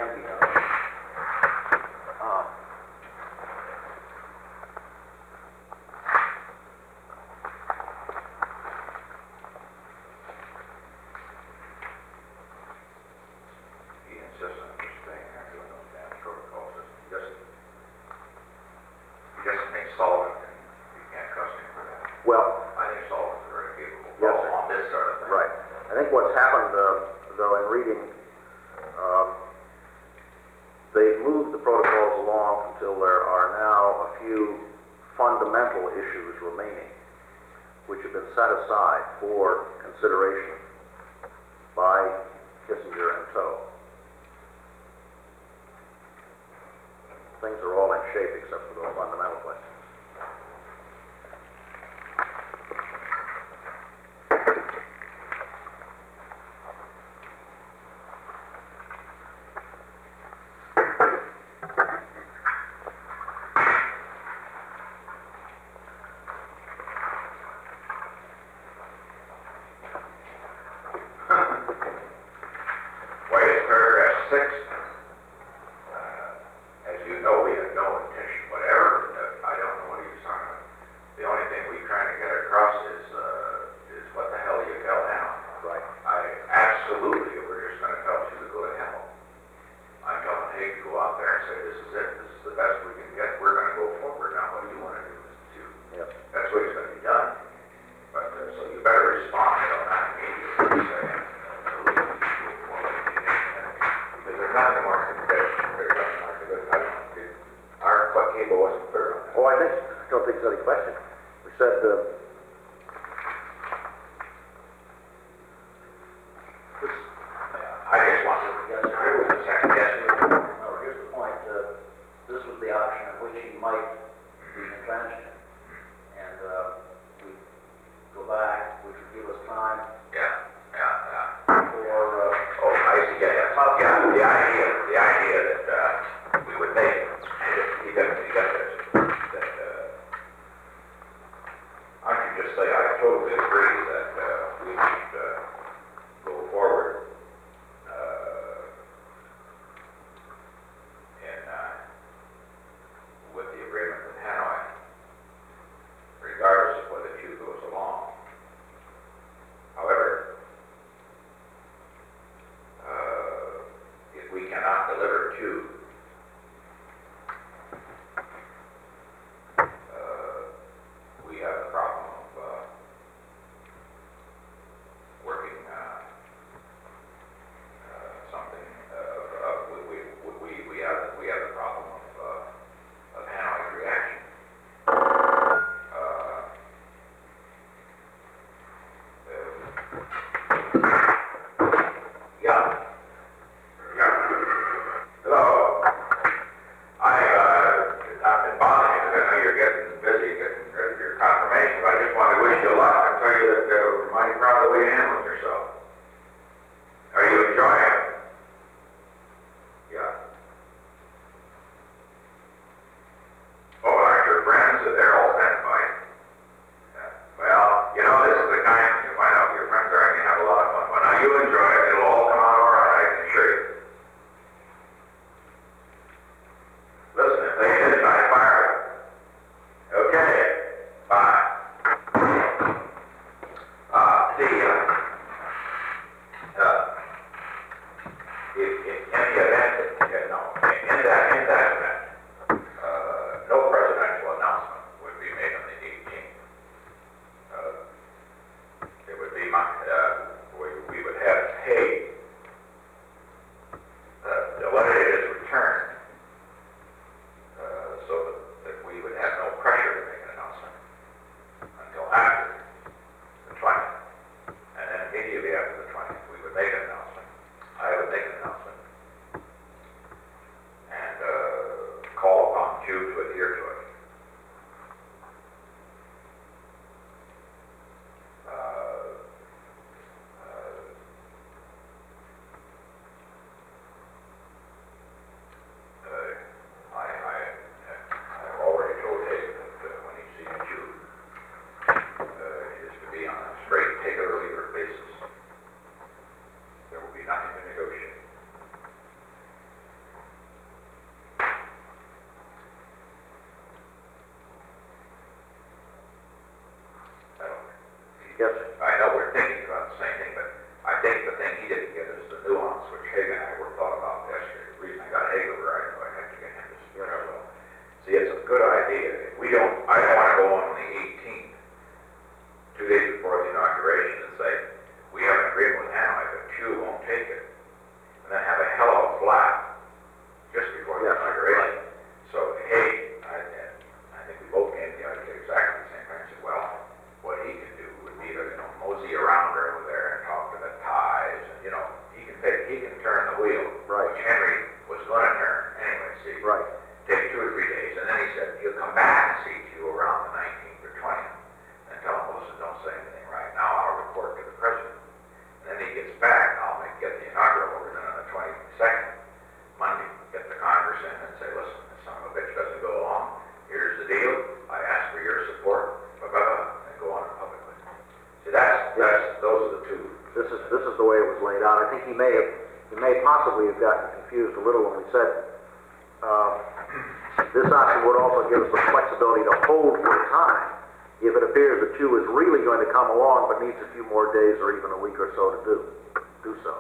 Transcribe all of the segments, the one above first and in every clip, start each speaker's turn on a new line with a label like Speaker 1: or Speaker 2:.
Speaker 1: Thank you.
Speaker 2: He insists on just staying there doing those damn protocols. He doesn't think Sullivan can, you can't trust him for that.
Speaker 1: Well,
Speaker 2: I think Sullivan's very capable
Speaker 1: yes, sir.
Speaker 2: on this sort of thing.
Speaker 1: Right. I think what's happened, though, in reading, they've moved the protocols along until there are now a few fundamental issues remaining, which have been set aside for consideration by Kissinger and Toe. Things are all in shape except for those fundamental questions. Yes, sir.
Speaker 2: I know we're thinking about the same thing, but I think the thing he didn't get is the nuance, which Hagan and I were thought about yesterday. The reason I got Hagan over, I know I have to get him to parallel. See, it's a good idea. If we don't, I don't want to go on the 18th, 2 days before the inauguration, and say, we have an agreement with Hanoi, but Q won't take it. And then have a hell of a flap just before the inauguration. So, hey, I think we both came to the idea exactly the same thing. I said, well, what he can do would be to, mosey around over there and talk to the ties, and, he can turn the wheel.
Speaker 1: Right.
Speaker 2: Which Henry was going to turn anyway, see.
Speaker 1: Right.
Speaker 2: Take 2 or 3 days, and then he said, he'll come back and see you around the 19th or 20th, and tell him, listen, don't say anything right now, I'll report to the president. And then he gets back, I'll get the inaugural over, then on the 22nd, Monday, get the Congress in and say, listen, this son of a bitch doesn't go along, here's the deal, I ask for your support, blah, blah, blah, and go on publicly. See, those are the two.
Speaker 1: This is the way it was laid out. I think he may possibly have gotten confused a little when we said, this option would also give us the flexibility to hold for a time if it appears that Q is really going to come along but needs a few more days or even a week or so to do so.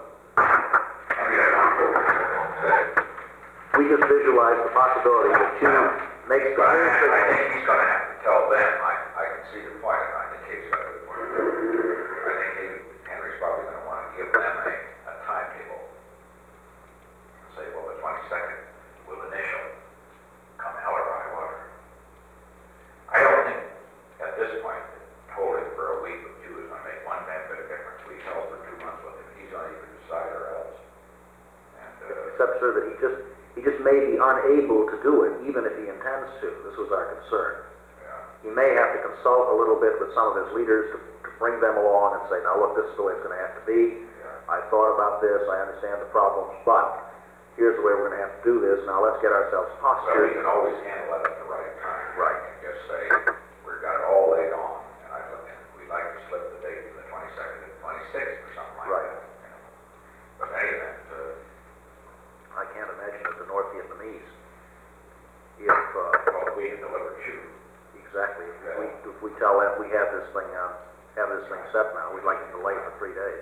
Speaker 1: We just visualize the possibility that Q makes the
Speaker 2: I think he's going to have to tell them. I can see the point. I think he's got a good point. I think Henry's probably going to want to give them a timetable. Say, well, the 22nd will initially come hell or high water. I don't think at this point holding for a week or two is going to make one damn bit of difference. We held for 2 months with him. He's on either side or else. And
Speaker 1: except, sir, that he just may be unable to do it, even if he intends to. This was our concern.
Speaker 2: yeah.
Speaker 1: He may have to consult a little bit with some of his leaders to bring them along and say, now look, this is the way it's going to have to be.
Speaker 2: Yeah.
Speaker 1: I thought about this, I understand the problems, but here's the way we're going to have to do this. Now let's get ourselves
Speaker 2: So we
Speaker 1: postured.
Speaker 2: can always handle it at the right time.
Speaker 1: Right.
Speaker 2: And just say, we've got it all laid on, and we'd like to slip the date from the 22nd to the 26th or something like
Speaker 1: Right.
Speaker 2: that. But in any event,
Speaker 1: I can't imagine that the North Vietnamese,
Speaker 2: well, we can deliver you.
Speaker 1: exactly, if we tell them we have this thing set now, we'd like to delay for 3 days.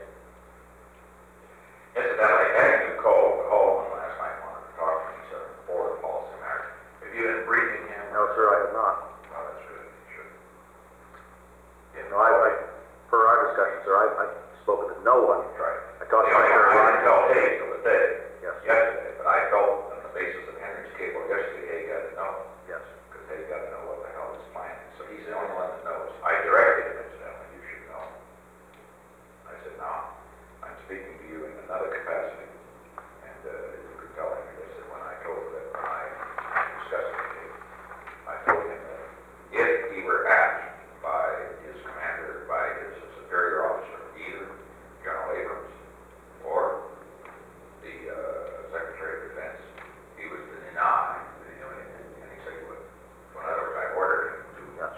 Speaker 2: Incidentally, I had you call last night, wanted to talk to me, so for the policy matter. Have you been briefing him?
Speaker 1: No, sir, I have not.
Speaker 2: Oh, that's good. You should.
Speaker 1: No, per our discussion, sir, I've spoken to no one.
Speaker 2: Right.
Speaker 1: I talked to
Speaker 2: I
Speaker 1: Mr.
Speaker 2: didn't tell Hay till the day.
Speaker 1: Yes.
Speaker 2: Yesterday, but I felt on the basis of Henry's cable yesterday, Hay got to know.
Speaker 1: Yes.
Speaker 2: Because Hay got to know what the hell he's planning. So he's the only one that knows. I directed him, incidentally, you should know. I said, no, I'm speaking to you in another capacity. And you could tell him, I said, when I told him that I discussed it with him, I told him that if he were asked by his commander, by his superior officer, either General Abrams or the Secretary of Defense, he was to deny that he knew anything. And he said he would. So in other words, I ordered him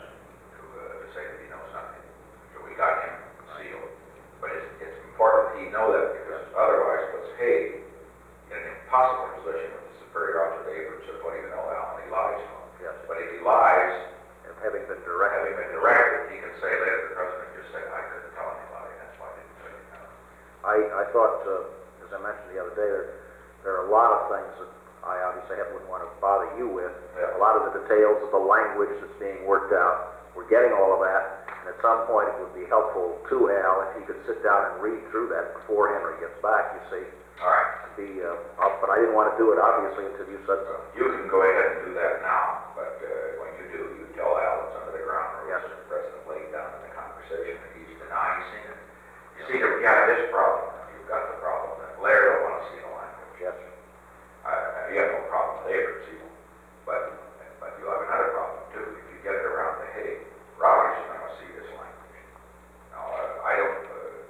Speaker 2: to say that he knows nothing. So we got him sealed. But it's important that he know that, because otherwise it puts Hay in an impossible position with the superior officer of Abrams of what even know how many lies to him.
Speaker 1: Yes.
Speaker 2: But if he lies,
Speaker 1: And having been directed.
Speaker 2: he can say later, the president just say, I couldn't tell anybody, that's why I didn't say anything.
Speaker 1: I thought, as I mentioned the other day, there are a lot of things that I obviously wouldn't want to bother you with.
Speaker 2: Yeah.
Speaker 1: A lot of the details of the language that's being worked out. We're getting all of that, and at some point it would be helpful to Al if he could sit down and read through that before Henry gets back, you see.
Speaker 2: All right.
Speaker 1: Be up, but I didn't want to do it obviously until you said so.
Speaker 2: You can go ahead and do that now, but when you do, you tell Al it's under the ground rules.
Speaker 1: Yes.
Speaker 2: The president laid down in the conversation that he's denying seen it. You see, we got this problem. You've got the problem that Larry don't want to see the language.
Speaker 1: Yes, sir.
Speaker 2: You have no problem with Abrams either, but you have another problem too. If you get it around the Hague, Roberts is going to see this language. Now, I don't.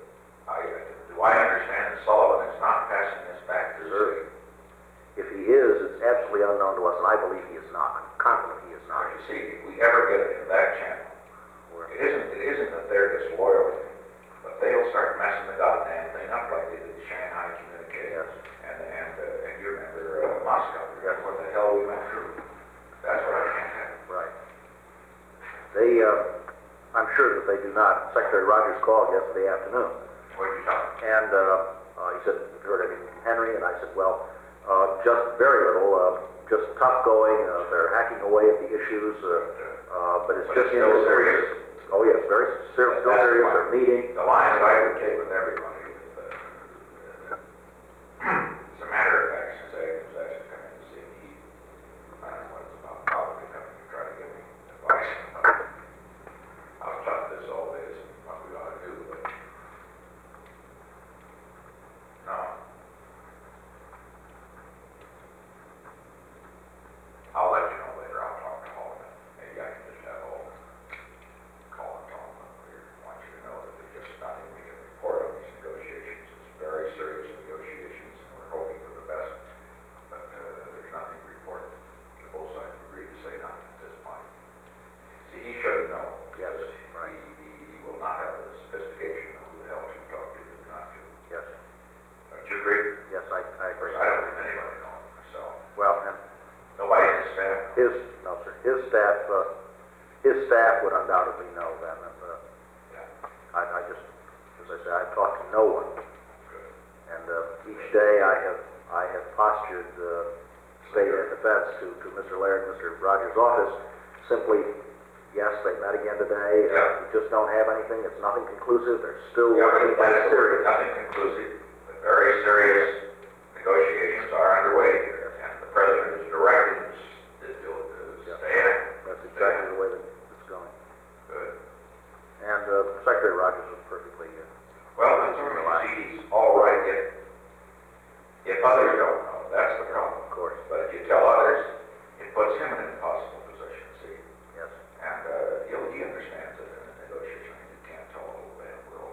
Speaker 2: Do I understand that Sullivan is not passing this back to the city?
Speaker 1: If he is, it's absolutely unknown to us, and I believe he is not. I'm confident he is not.
Speaker 2: You see, if we ever get it in that channel, it isn't that they're disloyal to him, but they'll start messing the goddamn thing up like they did the Shanghai communique.
Speaker 1: Yes.
Speaker 2: And you remember Moscow. That's what the hell we went through. That's what I can't have.
Speaker 1: Right. I'm sure that they do not. Secretary Rogers called yesterday afternoon,
Speaker 2: What did you tell him?
Speaker 1: and he said, "Have you heard anything from Henry?" And I said, "Well, just very little, just tough going. They're hacking away at the issues, but it's
Speaker 2: But
Speaker 1: just
Speaker 2: it's still serious.
Speaker 1: Oh yes, very serious. Still
Speaker 2: That's
Speaker 1: serious.
Speaker 2: fine.
Speaker 1: They're meeting.
Speaker 2: The lines I would take with everybody is that, as a matter of fact, since Agnes actually come in to see me, I don't know what it's about, probably coming to try to give me advice on how tough this all is and what we ought to do, but no. I'll let you know later. I'll talk to Holman. Maybe I can just have Holman call and tell him that we want you to know that there's just nothing we can report on these negotiations. It's very serious negotiations, and we're hoping for the best, but there's nothing to report. Both sides agreed to say nothing at this point. See, he should know.
Speaker 1: Yes,
Speaker 2: Right. He will not have the sophistication of who the hell to talk to and not to.
Speaker 1: Yes,
Speaker 2: Don't you agree?
Speaker 1: yes, I
Speaker 2: Of course,
Speaker 1: agree.
Speaker 2: I don't think anybody knows myself.
Speaker 1: Well, and
Speaker 2: Nobody in his staff.
Speaker 1: no, sir, his staff would undoubtedly know that. And,
Speaker 2: Yeah,
Speaker 1: I just, as I say, I've talked to no one,
Speaker 2: good.
Speaker 1: and each day I have postured state and defense to Mr. Laird and Mr. Rogers' office, simply, yes, they met again today,
Speaker 2: Yeah.
Speaker 1: we just don't have anything, it's nothing conclusive, they're still
Speaker 2: Yeah,
Speaker 1: working,
Speaker 2: but
Speaker 1: but
Speaker 2: that's
Speaker 1: it's serious.
Speaker 2: nothing conclusive, but very serious negotiations are underway here, and the president is directing us to stay in it.
Speaker 1: That's exactly the way that it's going.
Speaker 2: Good.
Speaker 1: And Secretary Rogers was perfectly,
Speaker 2: Well, that's all right. See, he's all right if others don't know, that's the problem.
Speaker 1: of course,
Speaker 2: But if you tell others, it puts him in an impossible position, see?
Speaker 1: yes.
Speaker 2: And he understands that in a negotiation, you can't tell the whole damn world.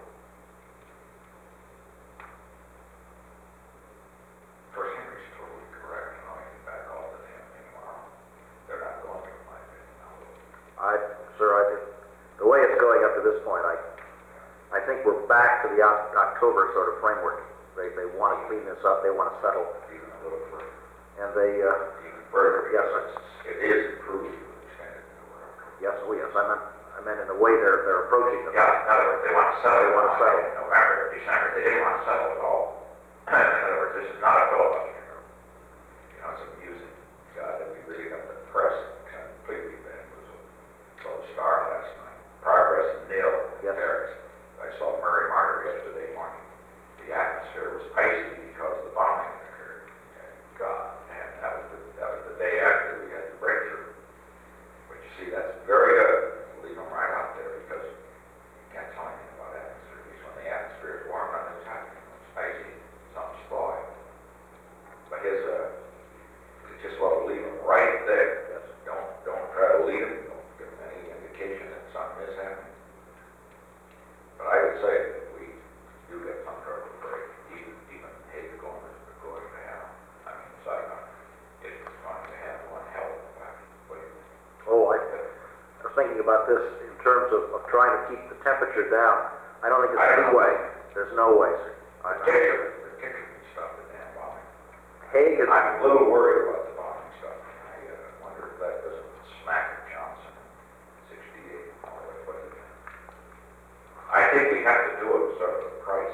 Speaker 2: Of course, Henry's totally correct, I can back off the damn thing tomorrow. They're not going to, in my opinion.
Speaker 1: Sir, the way it's going up to this point, I think we're back to the October sort of framework. They want to clean this up, they want to settle,
Speaker 2: Even a little further.
Speaker 1: and they,
Speaker 2: Even further,
Speaker 1: Yes,
Speaker 2: because it is improved with extended October.
Speaker 1: yes, oh yes, I meant in the way they're approaching it.
Speaker 2: Yeah, in other words, they want to settle.
Speaker 1: They want to settle.
Speaker 2: In November, December, they didn't want to settle at all. In other words, this is not a filibuster. You know, it's amusing. God, if you read up the press, completely bamboozled. Saw the Star last night. Progress nil in
Speaker 1: Yes.
Speaker 2: Paris. I saw Murray Martyr yesterday morning. The atmosphere was icy because the bombing occurred. God, and that was the day after we had the breakthrough. But you see, that's very good. Leave them right out there because you can't tell anything about atmosphere. Because when the atmosphere is warm, nothing's happening. When it's icy, something's spoiled. But you just want to leave them right there.
Speaker 1: Yes.
Speaker 2: Don't try to lead them. Don't give them any indication that something is happening. But I would say that we do get some sort of break, even Hague going to have. I mean, it's going to have one hell of a fact. But
Speaker 1: Oh, I was thinking about this in terms of trying to keep the temperature down. I don't think
Speaker 2: I
Speaker 1: there's
Speaker 2: don't
Speaker 1: any
Speaker 2: know.
Speaker 1: way. There's no way, sir.
Speaker 2: the kicker can stop the damn bombing.
Speaker 1: Hague is,
Speaker 2: I'm a little worried about the bombing stuff. I wonder if that doesn't smack at Johnson in 68 or what is it? I think we have to do it sort of the price.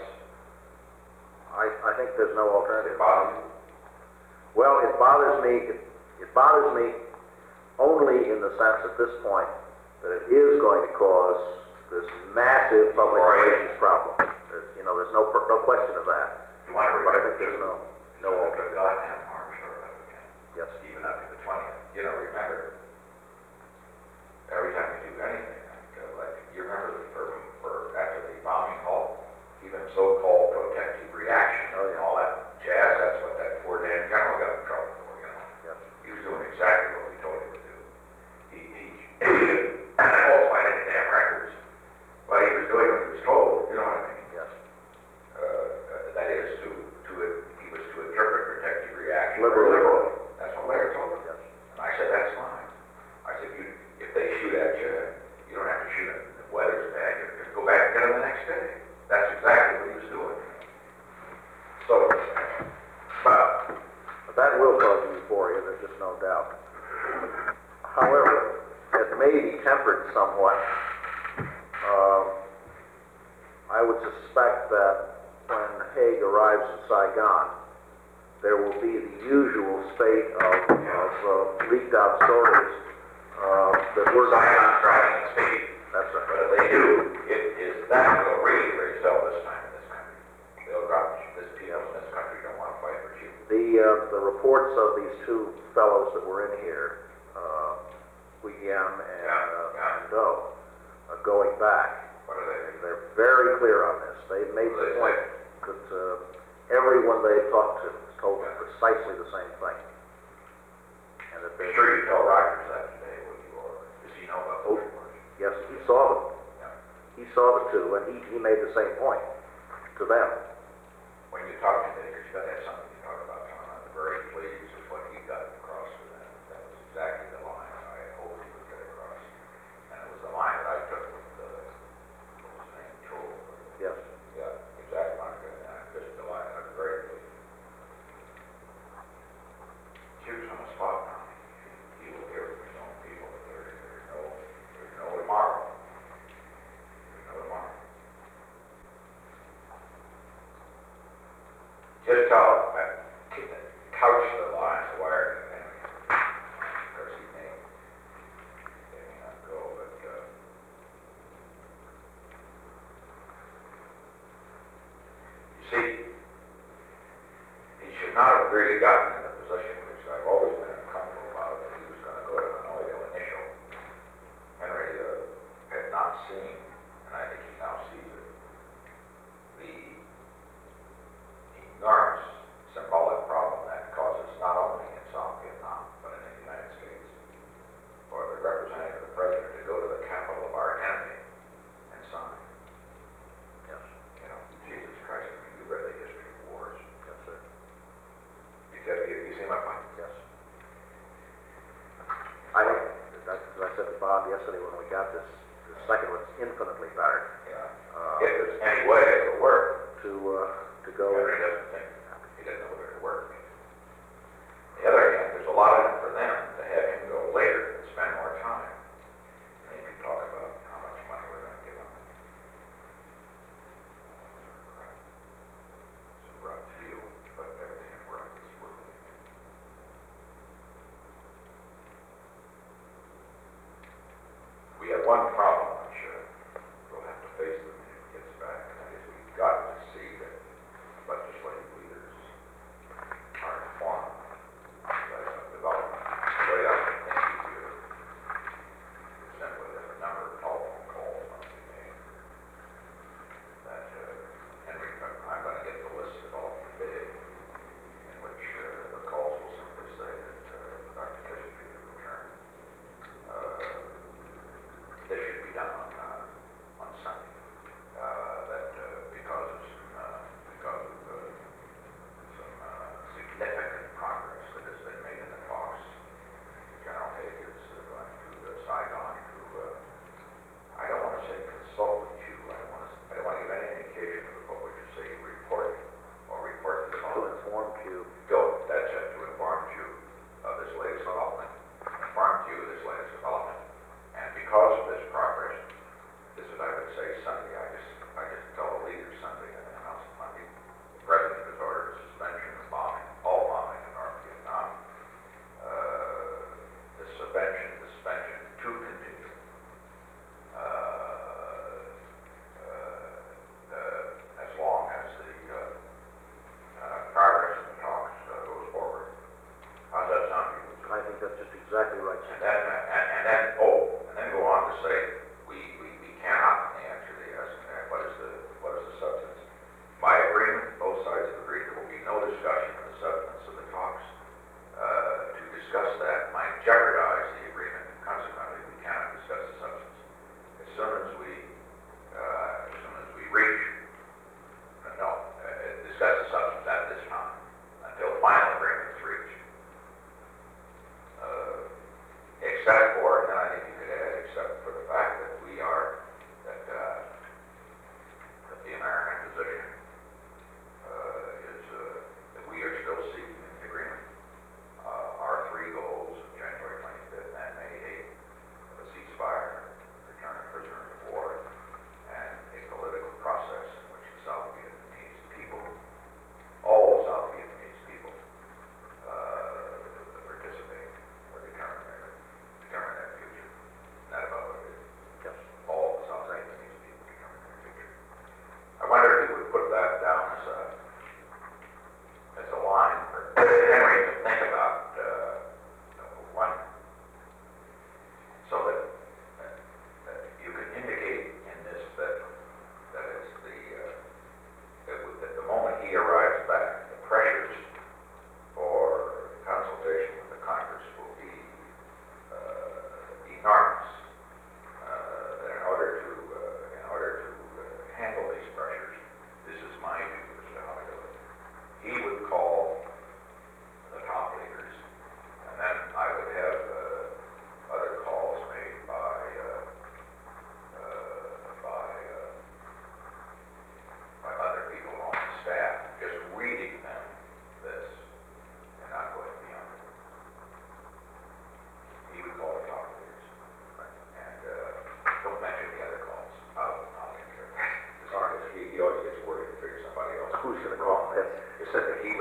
Speaker 1: I think there's no
Speaker 2: Does
Speaker 1: alternative.
Speaker 2: it bother you?
Speaker 1: Well, it bothers me only in the sense at this point that it is going to cause this massive public relations problem. There's no question of that.
Speaker 2: You want to
Speaker 1: But I
Speaker 2: remember,
Speaker 1: think there's no
Speaker 2: alternative.
Speaker 1: alternative.
Speaker 2: Goddamn March or again.
Speaker 1: Yes.
Speaker 2: Even up to the 20th. You know, remember, every time we do anything, like, you remember for after the bombing halt, even so-called protective reaction
Speaker 1: Oh,
Speaker 2: and
Speaker 1: yeah.
Speaker 2: all that jazz, that's what that poor damn general got in trouble for, you know.
Speaker 1: Yes.
Speaker 2: He was doing exactly what we told him to do. He falsified any damn records, but he was doing what he was told, you know what I mean?
Speaker 1: Yes.
Speaker 2: That is, he was to interpret protective reaction
Speaker 1: Liberally.
Speaker 2: That's what Larry told him.
Speaker 1: Yes.
Speaker 2: And I said, that's fine. I said, if they shoot at you, you don't have to shoot them. The weather's bad, you can go back and get them the next day. That's exactly what he was doing. So,
Speaker 1: But that will cause euphoria, there's just no doubt. However, it may be tempered somewhat I would suspect that when Haig arrives in Saigon, there will be the usual spate of leaked out stories that we're
Speaker 2: Sign
Speaker 1: going
Speaker 2: on trying to speak.
Speaker 1: That's
Speaker 2: But
Speaker 1: right.
Speaker 2: if they do, it is that will really raise hell this time in this country. They'll drop this people in this country don't want to fight for you.
Speaker 1: The reports of these two fellows that were in here, Guillaume and Doe, going back,
Speaker 2: What are they?
Speaker 1: they're very clear on this. They've made the point that everyone they've talked to has told them precisely the same thing. And that
Speaker 2: I'm
Speaker 1: they're,
Speaker 2: sure you tell Rogers that today, will you, or does he know about
Speaker 1: Oh.
Speaker 2: those reports?
Speaker 1: yes, he saw them.
Speaker 2: Yeah.
Speaker 1: He saw the two, and he made the same point to them.
Speaker 2: When you talk to Baker, you got to have something to talk about, Tom. I'm very pleased with what he got across to them. That was exactly the line I hoped he would get across. And it was the line that I took with, what was his name, Tool.
Speaker 1: Yes.
Speaker 2: Yeah, exactly, Monica, and I'm just delighted, I'm very pleased. Hugh's on the spot now. He will hear from his own people, that there's no tomorrow. There's no tomorrow. Just tell, couch the lines of wire, and of course he may not go, but, you see, he should not have really gotten in the position which I've always been uncomfortable about, that he was going to go to Hanoi to initial. Henry had not seen, and I think he now sees it, the enormous symbolic problem that causes not only in South Vietnam, but in the United States, for the representative of the president to go to the capital of our enemy and sign.
Speaker 1: Yes.
Speaker 2: You know, Jesus Christ, I mean, you read the history of wars.
Speaker 1: Yes, sir.
Speaker 2: You see my point?
Speaker 1: Yes. I think, as I said to Bob yesterday when we got this, the second one's infinitely better
Speaker 2: Yeah. If there's any way it will work,
Speaker 1: to go.
Speaker 2: Henry doesn't think, he doesn't know whether it work. On the other hand, there's a lot in it for them to have him go later and spend more time. And you can talk about how much money we're going to give him. It's a rough deal, but everything is rough is worth it. We have one problem, I'm sure. We'll have to face it when he gets back, and that is we've got to see that legislative leaders are informed of development. The way I would think you do it is simply that a number of telephone calls must be made. That Henry, I'm going to get the list developed today, in which the calls will simply say that Dr. Chesterfield returned. This should be done on Sunday. That because of some significant progress that has been made in the talks, General Haig is going to Saigon to, I don't want to say consult with you, I don't want to give any indication of what would you say, report to the
Speaker 1: To
Speaker 2: public.
Speaker 1: inform you.
Speaker 2: Go, that's it, to inform you of this latest development. Inform you of this latest development. And because of this progress, this is, I would say, Sunday, I just tell the leaders Sunday and then announce it Monday. The president has ordered a suspension of bombing, all bombing in North Vietnam. The suspension to continue. As long as the progress in the talks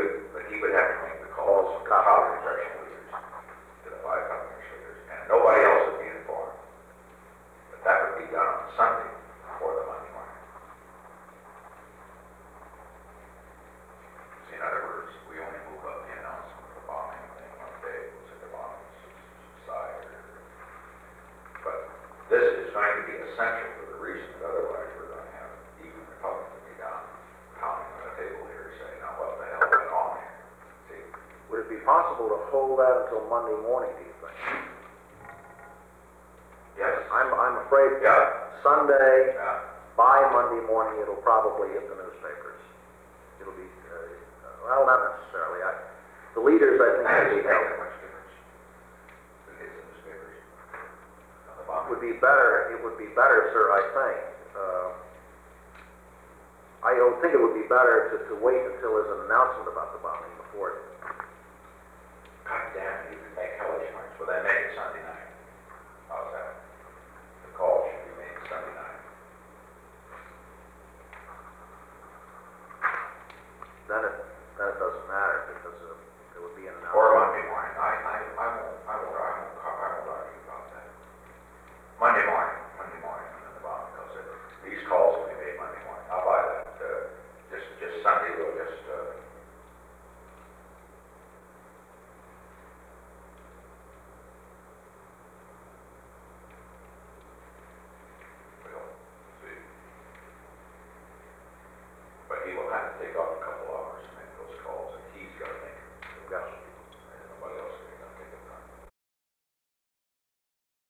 Speaker 2: would have to make the calls to the copy section leaders, to the 5 copy leaders, and nobody else would be informed. But that would be done on Sunday before the Monday morning. See, in other words, we only move up the announcement of the bombing thing one day, we'll say the bombing subside. But this is going to be essential for the reason that otherwise we're going to have even the public to be down, pounding on the table here saying, now what the hell went on here? See,
Speaker 1: Would it be possible to hold that until Monday morning, do you think?
Speaker 2: yes,
Speaker 1: I'm afraid
Speaker 2: Yeah.
Speaker 1: Sunday,
Speaker 2: yeah,
Speaker 1: by Monday morning, it'll probably hit the newspapers. It'll be, well, not necessarily. The leaders, I think,
Speaker 2: that
Speaker 1: will
Speaker 2: doesn't
Speaker 1: be
Speaker 2: make that
Speaker 1: helpful.
Speaker 2: much difference. It hits the newspapers. On the
Speaker 1: It
Speaker 2: bombing.
Speaker 1: would be better, sir, I think. I don't think it would be better to wait until there's an announcement about the bombing before it.
Speaker 2: God damn it, you can make hellish noise. Well, then make it Sunday night. How's that? The call should be made Sunday night.
Speaker 1: Then it doesn't matter because there would be an
Speaker 2: Or
Speaker 1: announcement.